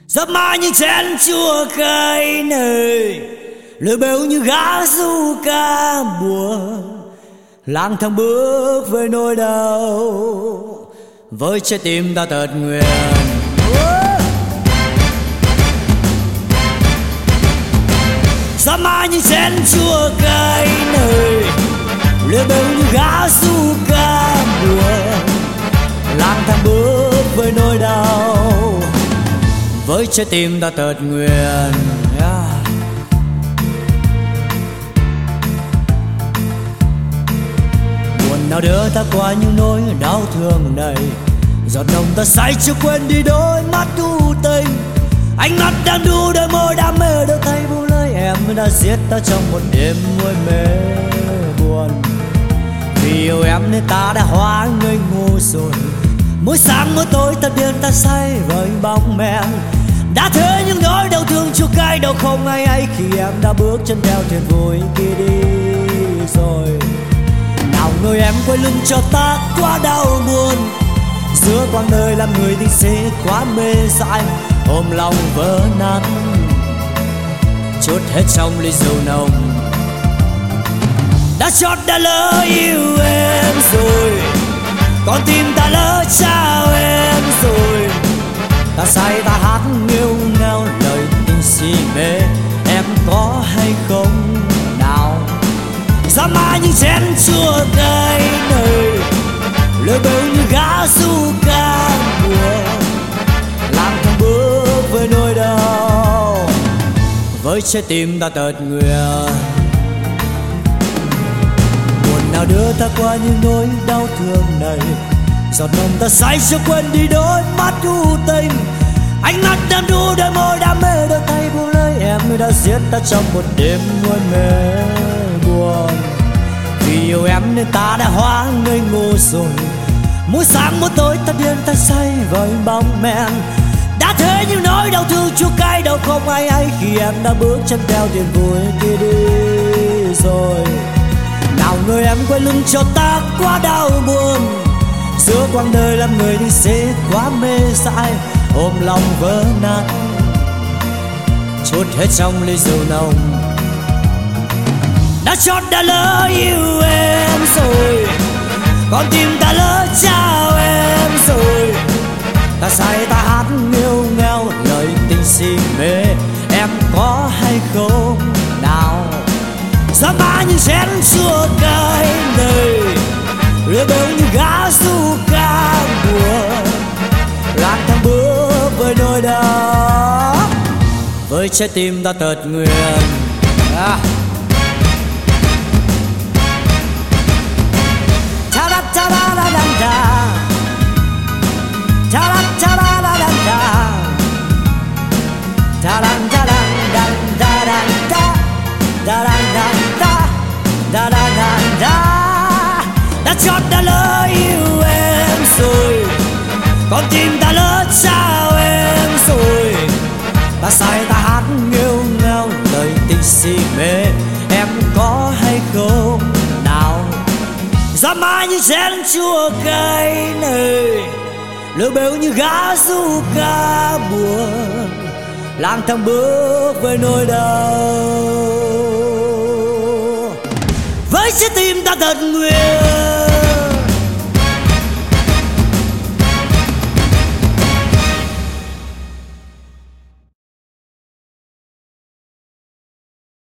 Giấc mơ như chén chua cay nơi lưỡi bêu như gã du ca buồn, lang thang bước với nỗi đau, với trái tim ta tật nguyền. Giấc mơ như chén chua cay nơi lưỡi bêu như gã du ca buồn, lang thang bước với nỗi đau, với trái tim ta tật nguyền. Buồn nào đưa ta qua những nỗi đau thương này, giọt nồng ta say chưa quên đi đôi mắt u tình, ánh mắt đang đu đôi môi đam mê đâu thấy buông lời em đã giết ta trong một đêm môi mê buồn. Vì yêu em nên ta đã hóa ngây ngô rồi, mỗi sáng mỗi tối ta điên ta say với bóng men, đã thế những nỗi đau thương chua cay đâu không ai ấy khi em đã bước chân theo thuyền vui kia đi rồi. Nào ngờ em quay lưng cho ta quá đau buồn, giữa quãng đời làm người tình sẽ quá mê dại, ôm lòng vỡ nát chốt hết trong ly rượu nồng. Đã chót đã lỡ yêu em rồi, con tim ta lỡ trao em rồi, ta say ta hát nghêu ngao lời tình si mê, em có hay không nào? Gió mãi những chén chua cay nơi lưỡi bêu như gã du ca buồn, lang thang bước với nỗi đau, với trái tim ta tật nguyền. Buồn nào đưa ta qua những nỗi đau thương này, giọt nồng ta say chưa quên đi đôi mắt u tình, ánh mắt đang đu đôi môi đam mê đôi tay buông lời em đã giết ta trong một đêm môi mê buồn. Vì yêu em nên ta đã hóa ngây ngô rồi, mỗi sáng mỗi tối ta điên ta say với bóng men, đã thế những nỗi đau thương chua cay đâu không ai ấy khi em đã bước chân theo thuyền vui kia đi rồi. Nào người em quay lưng cho ta quá đau buồn, giữa quãng đời làm người đi sẽ quá mê dại, ôm lòng vỡ nát chốt hết trong ly rượu nồng. Đã chót đã lỡ yêu em rồi, con tim ta lỡ trao em rồi, ta say ta hát nghêu ngao lời tình si mê, em có hay không nào? Giá mã những chén chua cay nơi lưỡi bêu như gã du ca buồn, lang thang bước với nỗi đau, với trái tim ta tật nguyền. Đã chót đã lỡ yêu em rồi, con tim ta lỡ trao em rồi, ta say ta hát nghêu ngao lời tình si mê, em có hay không nào? Giá mãi như chén chua cay nơi lưỡi bêu như gã du ca buồn, lang thang bước với nỗi đau, với trái tim ta tật nguyền.